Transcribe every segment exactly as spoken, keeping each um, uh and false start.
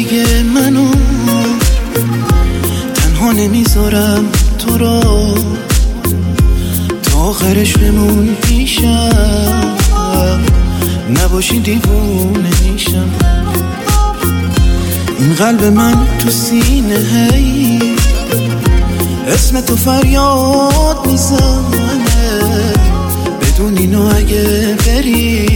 دیگه منو تنها نمیذارم تو رو، تا آخرش بمون پیشم، نباشی دیوونه میشم. این قلب من تو سینه هی اسم تو فریاد میزنه، بدون اینو اگه بری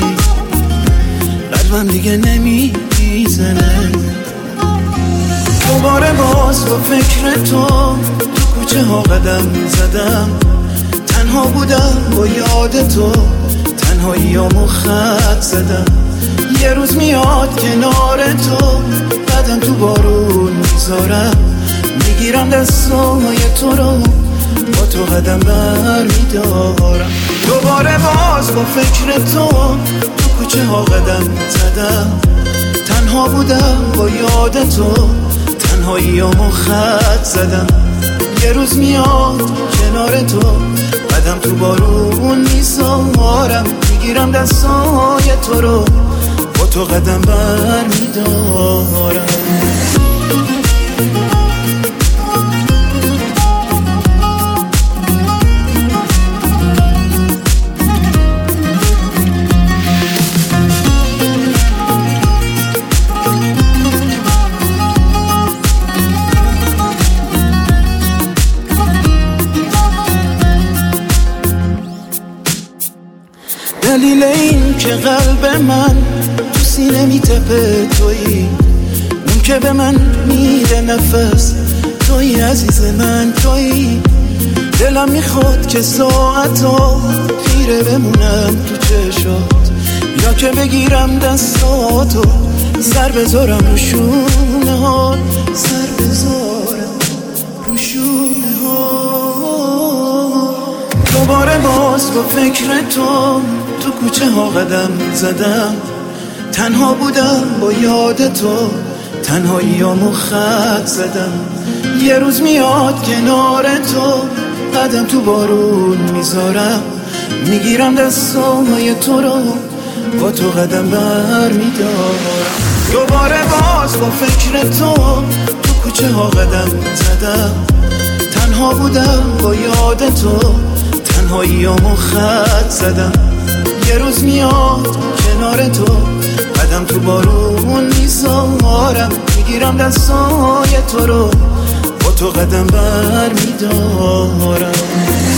قلبم دیگه نمیزنه. دوباره باز با فکر تو تو کوچه ها قدم زدم، تنها بودم با یاد تو، تنهاییامو خط زدم. یه روز میاد کنار تو، قدم تو بارون میذارم، میگیرم دستای تو رو، با تو قدم بر میدارم. دوباره باز با فکر تو تو کوچه ها قدم زدم، تنها بودم با یاد تو، تنهاییامو خط زدم. یه روز میاد کنار تو، قدم تو بارون میذارم، میگیرم دستای تو رو، با تو قدم بر میدارم. دلیل این که قلب من تو سینه میتپه تویی، اون که به من میده نفس تویی، عزیز من تویی. دلم میخواد که ساعتا خیره بمونم تو چشات، یا که بگیرم دستاتو سر بذارم رو شونه ها، سر بذارم رو شونه ها. دوباره باز با فکر تو تو کوچه ها قدم زدم، تنها بودم با یاد تو، تنهاییامو خط زدم. یه روز میاد کنار تو، قدم تو بارون میذارم، میگیرم دستای تو رو، با تو قدم بر میدارم. دوباره باز با فکر تو تو کوچه ها قدم زدم، تنها بودم با یاد تو، تنهاییامو خط زدم. یه روز میاد کنار تو، قدم تو بارون میذارم، میگیرم دستای تو رو، با تو قدم بر میدارم.